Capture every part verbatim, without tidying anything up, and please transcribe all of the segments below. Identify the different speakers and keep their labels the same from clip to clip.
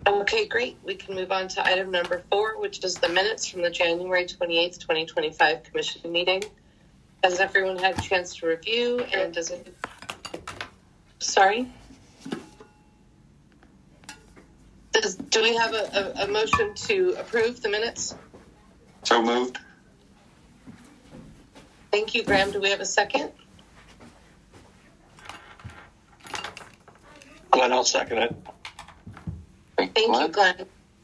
Speaker 1: Okay, great. We can move on to item number four, which is the minutes from the January twenty-eighth, twenty twenty-five commission meeting. Has everyone had a chance to review, and does it... Sorry? Does, do we have a, a, a motion to approve the minutes?
Speaker 2: So moved.
Speaker 1: Thank you, Graham. Do we have a second?
Speaker 2: Glenn, I'll second it.
Speaker 1: Thank you, Glenn.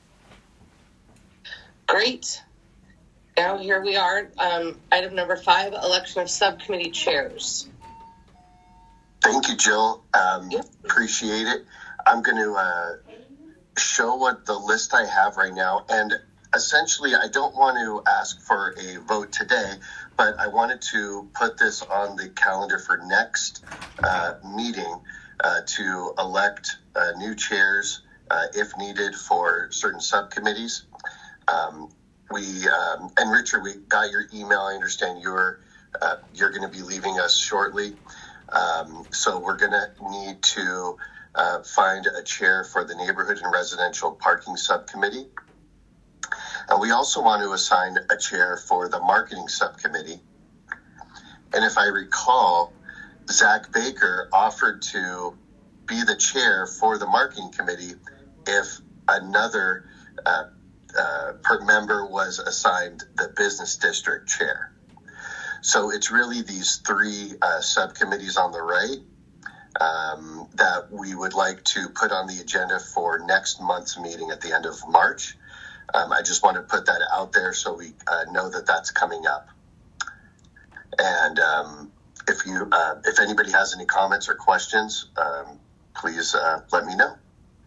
Speaker 1: Great. Now here we are. Um, item number five, election of subcommittee chairs.
Speaker 3: Thank you, Jill. Um,
Speaker 1: Yep.
Speaker 3: Appreciate it. I'm going to uh, show what the list I have right now. And essentially, I don't want to ask for a vote today, but I wanted to put this on the calendar for next uh, meeting uh, to elect uh, new chairs uh, if needed for certain subcommittees. Um, we um, and Richard, we got your email. I understand you're uh, you're going to be leaving us shortly. Um, so we're going to need to uh, find a chair for the Neighborhood and Residential Parking Subcommittee. And we also want to assign a chair for the Marketing Subcommittee. And if I recall, Zach Baker offered to be the chair for the Marketing Committee if another uh, uh, per member was assigned the Business District chair. So it's really these three uh, subcommittees on the right um, that we would like to put on the agenda for next month's meeting at the end of March. Um, I just want to put that out there so we uh, know that that's coming up. And um, if you, uh, if anybody has any comments or questions, um, please uh, let me know.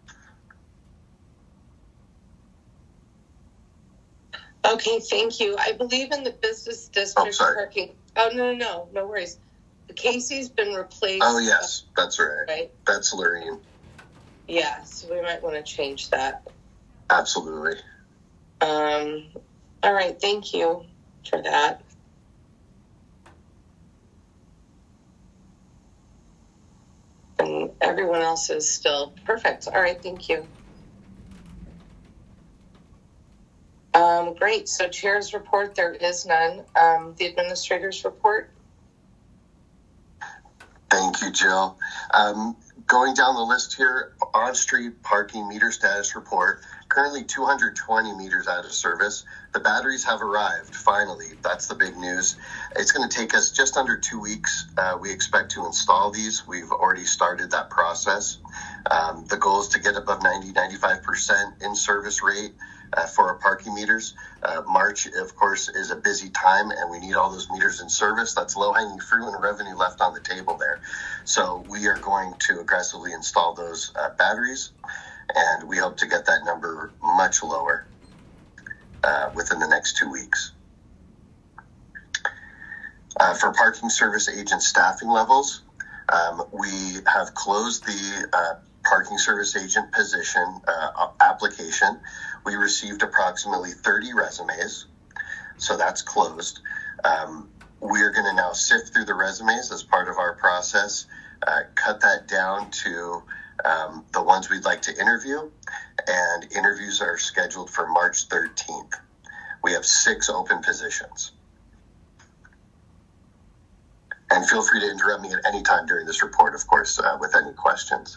Speaker 1: Okay, thank you. I believe in the business district
Speaker 3: Oh, sorry.
Speaker 1: parking. Oh, no, no, no, no worries. Casey's been replaced.
Speaker 3: Oh, yes, that's right.
Speaker 1: Right?
Speaker 3: That's Lorraine.
Speaker 1: Yeah, so we might want to change that.
Speaker 3: Absolutely.
Speaker 1: Um, all right, thank you for that. And everyone else is still perfect. All right, thank you. Um, great. So chair's report, there is none. Um, the administrator's report.
Speaker 3: Thank you, Jill. Um, going down the list here, on-street parking meter status report. Currently two hundred twenty meters out of service. The batteries have arrived, finally. That's the big news. It's going to take us just under two weeks. Uh, we expect to install these. We've already started that process. Um, the goal is to get above ninety, ninety-five percent in-service rate uh, for our parking meters. Uh, March, of course, is a busy time, and we need all those meters in service. That's low-hanging fruit and revenue left on the table there. So we are going to aggressively install those uh, batteries, and we hope to get that number much lower uh, within the next two weeks. Uh, for parking service agent staffing levels, um, we have closed the uh, parking service agent position uh, application. We received approximately thirty resumes, so that's closed. Um, we are going to now sift through the resumes as part of our process, uh, cut that down to um, the ones we'd like to interview, and interviews are scheduled for March thirteenth. We have six open positions. And feel free to interrupt me at any time during this report, of course, uh, with any questions.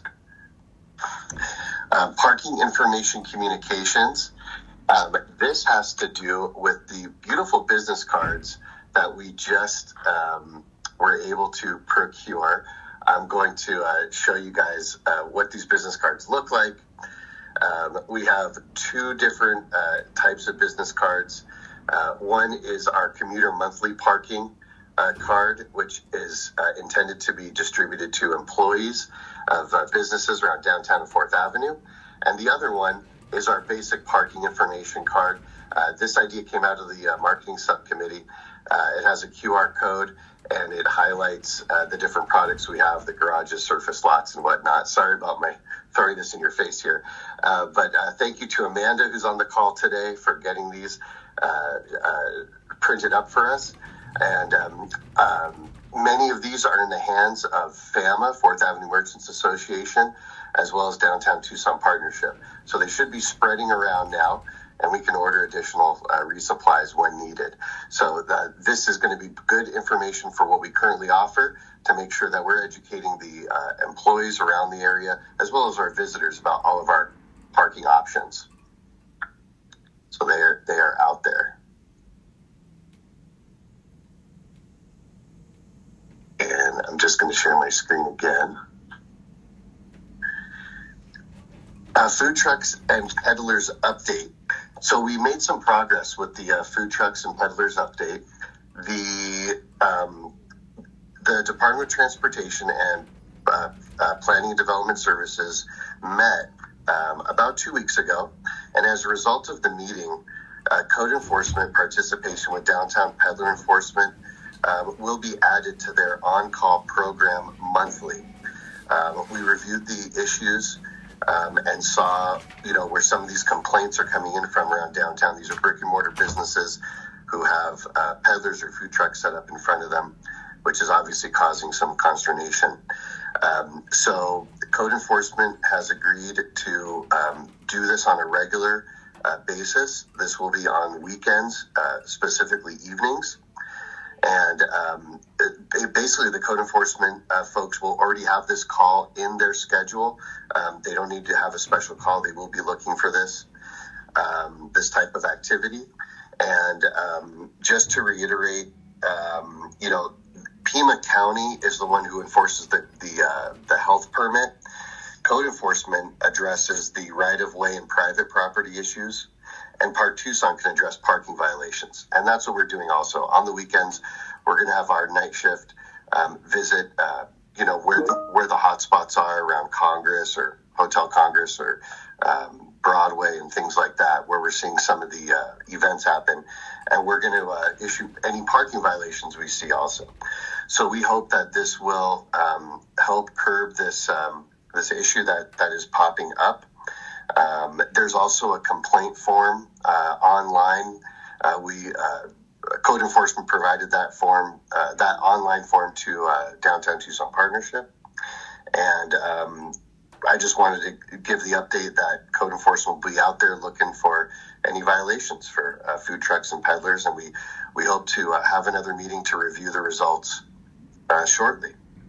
Speaker 3: Uh, parking information communications. Um, this has to do with the beautiful business cards that we just um, were able to procure. I'm going to uh, show you guys uh, what these business cards look like. Um, we have two different uh, types of business cards. Uh, one is our commuter monthly parking uh, card, which is uh, intended to be distributed to employees of uh, businesses around downtown and Fourth Avenue. And the other one is our basic parking information card. Uh, this idea came out of the uh, marketing subcommittee. Uh, it has a Q R code, and it highlights uh, the different products we have, the garages, surface lots, and whatnot. Sorry about my throwing this in your face here. Uh, but uh, thank you to Amanda, who's on the call today, for getting these uh, uh, printed up for us. And um, um, many of these are in the hands of FAMA, Fourth Avenue Merchants Association. as well as Downtown Tucson Partnership. So they should be spreading around now, and we can order additional uh, resupplies when needed. So the, this is going to be good information for what we currently offer to make sure that we're educating the uh, employees around the area as well as our visitors about all of our parking options. So they are, they are out there. And I'm just going to share my screen again. Uh, food trucks and peddlers update. So we made some progress with the uh, food trucks and peddlers update. The um, the Department of Transportation and uh, uh, Planning and Development Services met um, about two weeks ago, and as a result of the meeting, uh, code enforcement participation with downtown peddler enforcement um, will be added to their on-call program monthly. Um, we reviewed the issues Um, and saw, you know, where some of these complaints are coming in from around downtown. These are brick and mortar businesses who have uh, peddlers or food trucks set up in front of them, which is obviously causing some consternation. Um, so code enforcement has agreed to um, do this on a regular uh, basis. This will be on weekends, uh, specifically evenings. And um, it, basically, the code enforcement uh, folks will already have this call in their schedule. Um, they don't need to have a special call. They will be looking for this, um, this type of activity. And um, just to reiterate, um, you know, Pima County is the one who enforces the the, uh, the health permit. Code enforcement addresses the right-of-way and private property issues. And Park Tucson can address parking violations. And that's what we're doing also. On the weekends, we're going to have our night shift um, visit, uh, you know, where the, where the hot spots are around Congress or Hotel Congress or um, Broadway and things like that, where we're seeing some of the uh, events happen. And we're going to uh, issue any parking violations we see also. So we hope that this will um, help curb this um, this issue that, that is popping up. Um, there's also a complaint form uh, online. Uh, we uh, code enforcement provided that form, uh, that online form to uh, Downtown Tucson Partnership, and um, I just wanted to give the update that code enforcement will be out there looking for any violations for uh, food trucks and peddlers, and we we hope to uh, have another meeting to review the results uh, shortly.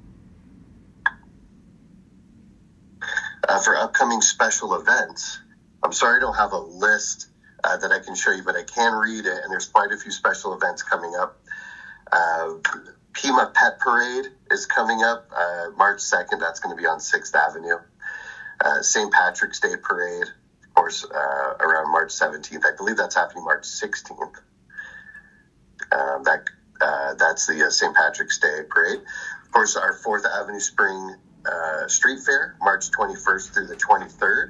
Speaker 3: Uh, for upcoming special events, I'm sorry I don't have a list uh, that I can show you, but I can read it, and there's quite a few special events coming up. Uh, Pima Pet Parade is coming up uh, March second. That's going to be on sixth Avenue. Uh, Saint Patrick's Day Parade, of course, uh, around March seventeenth. I believe that's happening March sixteenth. Um, that uh, That's the uh, Saint Patrick's Day Parade. Of course, our fourth Avenue Spring Uh, Street Fair, March twenty-first through the twenty-third.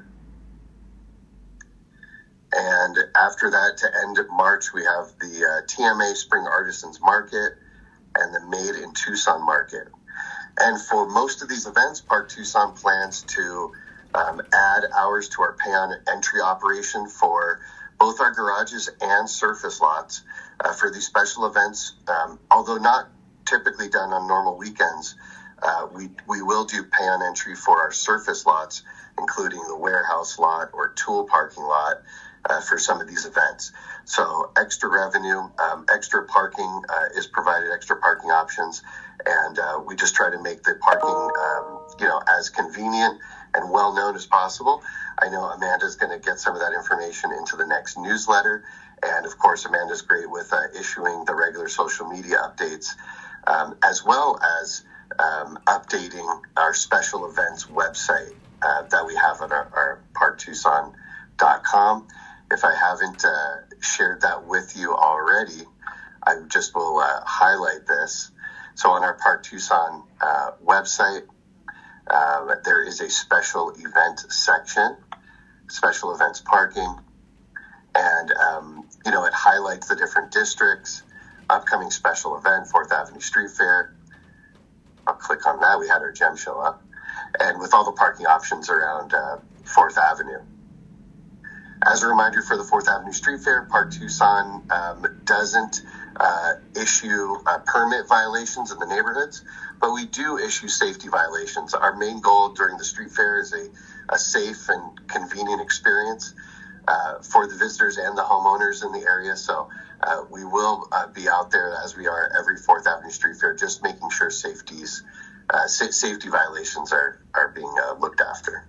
Speaker 3: And after that, to end of March, we have the uh, T M A Spring Artisans Market and the Made in Tucson Market. And for most of these events, Park Tucson plans to um, add hours to our pay-on entry operation for both our garages and surface lots. Uh, for these special events, um, although not typically done on normal weekends, Uh, we we will do pay on entry for our surface lots, including the warehouse lot or tool parking lot uh, for some of these events. So extra revenue, um, extra parking uh, is provided, extra parking options, and uh, we just try to make the parking, um, you know, as convenient and well known as possible. I know Amanda's going to get some of that information into the next newsletter, and of course, Amanda's great with uh, issuing the regular social media updates, um, as well as Um, updating our special events website uh, that we have at our, our park tucson dot com. If I haven't uh, shared that with you already, I just will uh, highlight this. So on our Park Tucson uh, website, uh, there is a special event section, special events parking, and um, you know, it highlights the different districts, upcoming special event, fourth Avenue Street Fair. I'll click on that. We had our gem show up. And with all the parking options around uh, fourth Avenue. As a reminder for the fourth Avenue Street Fair, Park Tucson um, doesn't uh, issue uh, permit violations in the neighborhoods. but we do issue safety violations. Our main goal during the street fair is a, a safe and convenient experience uh, for the visitors and the homeowners in the area. So uh, we will uh, be out there as we are every fourth Avenue Street Fair, just making sure safeties, uh, sa- safety violations are, are being uh, looked after.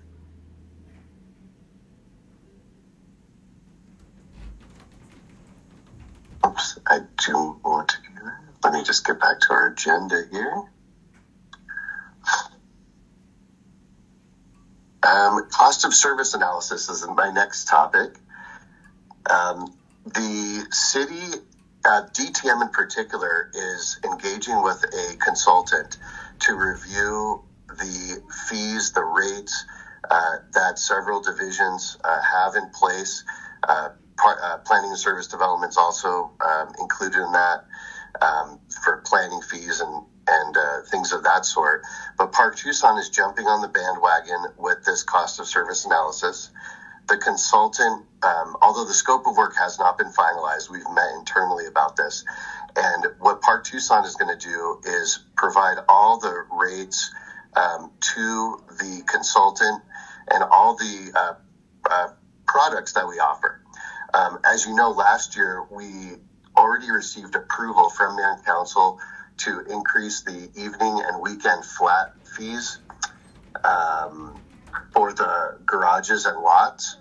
Speaker 3: Oops, I do want to, let me just get back to our agenda here. Um, cost of service analysis is my next topic. Um, the city, uh, D T M in particular, is engaging with a consultant to review the fees, the rates uh, that several divisions uh, have in place. Uh, par- uh, planning and service development is also um, included in that um, for planning fees and and uh, things of that sort. But Park Tucson is jumping on the bandwagon with this cost of service analysis. The consultant, um, although the scope of work has not been finalized, we've met internally about this. And what Park Tucson is going to do is provide all the rates um, to the consultant and all the uh, uh, products that we offer. Um, as you know, last year we already received approval from Mayor and Council to increase the evening and weekend flat fees um, for the garages and lots.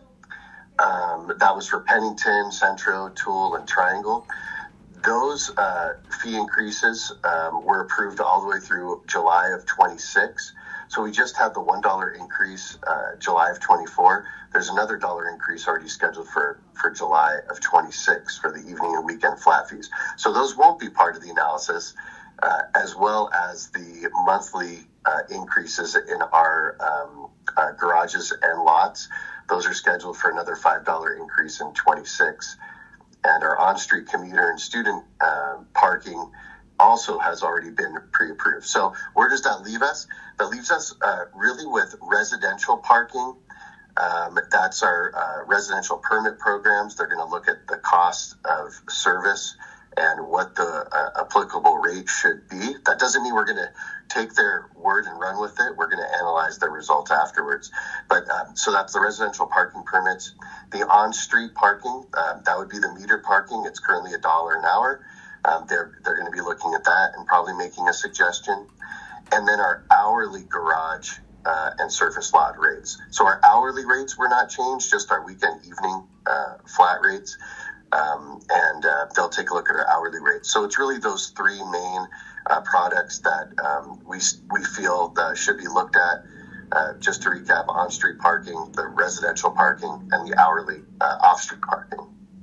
Speaker 3: Um, that was for Pennington, Centro, Toole, and Triangle. Those uh, fee increases um, were approved all the way through July of twenty-six. So we just had the one dollar increase uh, July of twenty-four. There's another dollar increase already scheduled for, for July of twenty-six for the evening and weekend flat fees. So those won't be part of the analysis. Uh, as well as the monthly uh, increases in our um, uh, garages and lots. Those are scheduled for another five dollar increase in twenty-six. And our on-street commuter and student uh, parking also has already been pre-approved. So where does that leave us? That leaves us uh, really with residential parking. Um, that's our uh, residential permit programs. They're going to look at the cost of service and what the uh, applicable rate should be. That doesn't mean we're going to take their word and run with it. We're going to analyze the results afterwards. But um, so that's the residential parking permits. The on-street parking, uh, that would be the metered parking. It's currently a dollar an hour. Um, they're they're going to be looking at that and probably making a suggestion. And then our hourly garage uh, and surface lot rates. So our hourly rates were not changed, just our weekend evening uh, flat rates. Um, and uh, they'll take a look at our hourly rates. So it's really those three main uh, products that um, we we feel that should be looked at. Uh, just to recap, on-street parking, the residential parking, and the hourly uh, off-street parking.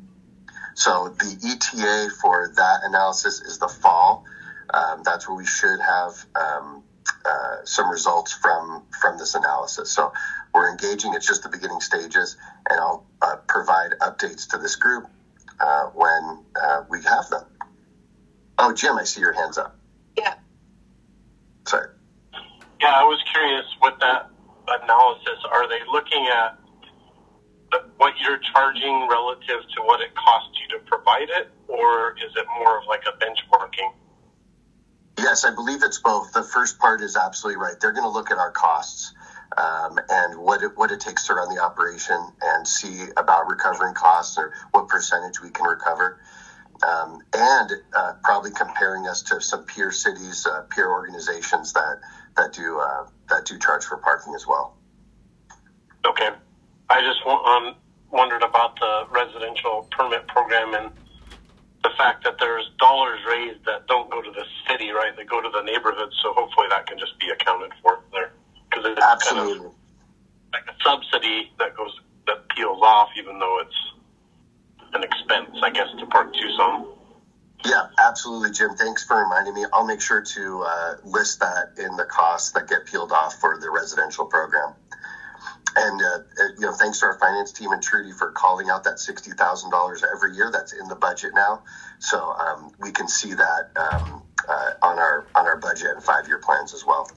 Speaker 3: So the E T A for that analysis is the fall. Um, that's where we should have um, uh, some results from, from this analysis. So we're engaging. It's just the beginning stages, and I'll uh, provide updates to this group Uh, when uh, we have them. Oh, Jim, I see your hands up.
Speaker 1: Yeah.
Speaker 3: Sorry.
Speaker 4: Yeah, I was curious with that analysis. Are they looking at the, what you're charging relative to what it costs you to provide it, or is it more of like a benchmarking?
Speaker 3: Yes, I believe it's both. The first part is absolutely right. They're going to look at our costs Um, and what it, what it takes to run the operation and see about recovering costs or what percentage we can recover. Um, and uh, probably comparing us to some peer cities, uh, peer organizations that, that do uh, that do charge for parking as well.
Speaker 4: Okay. I just um, wondered about the residential permit program and the fact that there's dollars raised that don't go to the city, right? They go to the neighborhood, so hopefully that can just be accounted for there. Because it's
Speaker 3: Absolutely.
Speaker 4: kind of like a subsidy that goes that peels off, even though it's an expense, I guess, to Park Tucson.
Speaker 3: Yeah, absolutely, Jim. Thanks for reminding me. I'll make sure to uh, list that in the costs that get peeled off for the residential program. And uh, you know, thanks to our finance team and Trudy for calling out that sixty thousand dollars every year. That's in the budget now, so um, we can see that um, uh, on our on our budget and five year plans as well.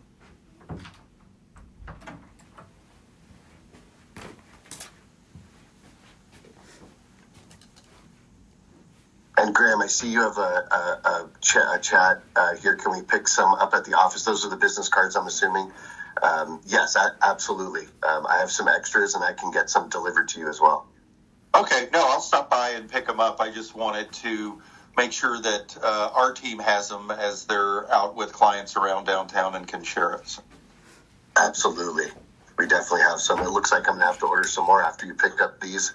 Speaker 3: And Graham, I see you have a, a, a, ch- a chat uh, here. Can we pick some up at the office? Those are the business cards, I'm assuming. Um, yes, I, absolutely. Um, I have some extras, and I can get some delivered to you as well.
Speaker 5: Okay, no, I'll stop by and pick them up. I just wanted to make sure that uh, our team has them as they're out with clients around downtown and can share it.
Speaker 3: Absolutely. We definitely have some. It looks like I'm going to have to order some more after you pick up these.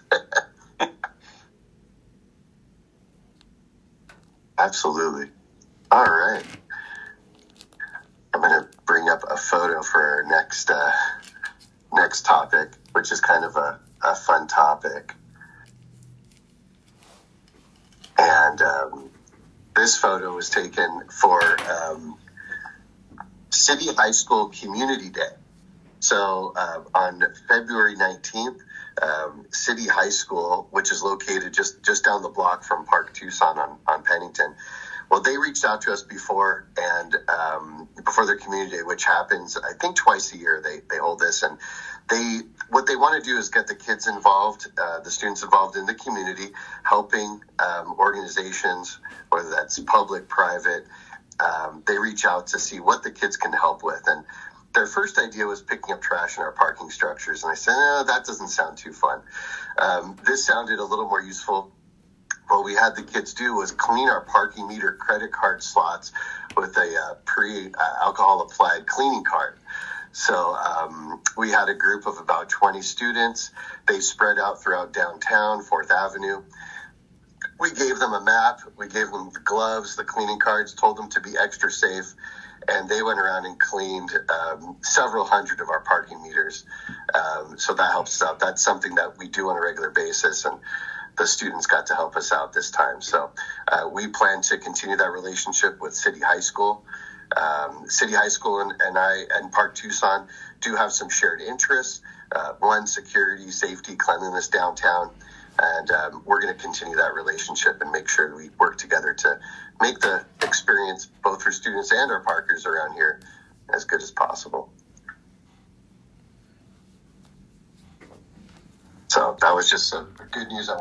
Speaker 3: Absolutely. All right. I'm going to bring up a photo for our next uh, next topic, which is kind of a, a fun topic. And um, this photo was taken for um, City High School Community Day. So uh, on February nineteenth, um, City High School, which is located just, just down the block from Park Tucson on, on Pennington, well, they reached out to us before and um, before their community day, which happens, I think, twice a year. They they hold this, and they what they want to do is get the kids involved, uh, the students involved in the community, helping um, organizations, whether that's public, private. Um, they reach out to see what the kids can help with, and their first idea was picking up trash in our parking structures. And I said, eh, that doesn't sound too fun. Um, this sounded a little more useful. What we had the kids do was clean our parking meter credit card slots with a uh, pre-alcohol applied cleaning card. So um, we had a group of about twenty students. They spread out throughout downtown, Fourth Avenue. We gave them a map. We gave them the gloves, the cleaning cards, told them to be extra safe. And they went around and cleaned um, several hundred of our parking meters. Um, so that helps us out. That's something that we do on a regular basis. And the students got to help us out this time. So uh, we plan to continue that relationship with City High School. Um, City High School and, and I and Park Tucson do have some shared interests. Uh, one, security, safety, cleanliness downtown. And um, we're going to continue that relationship and make sure we work together to make the experience both for students and our parkers around here as good as possible. So that was just some good news.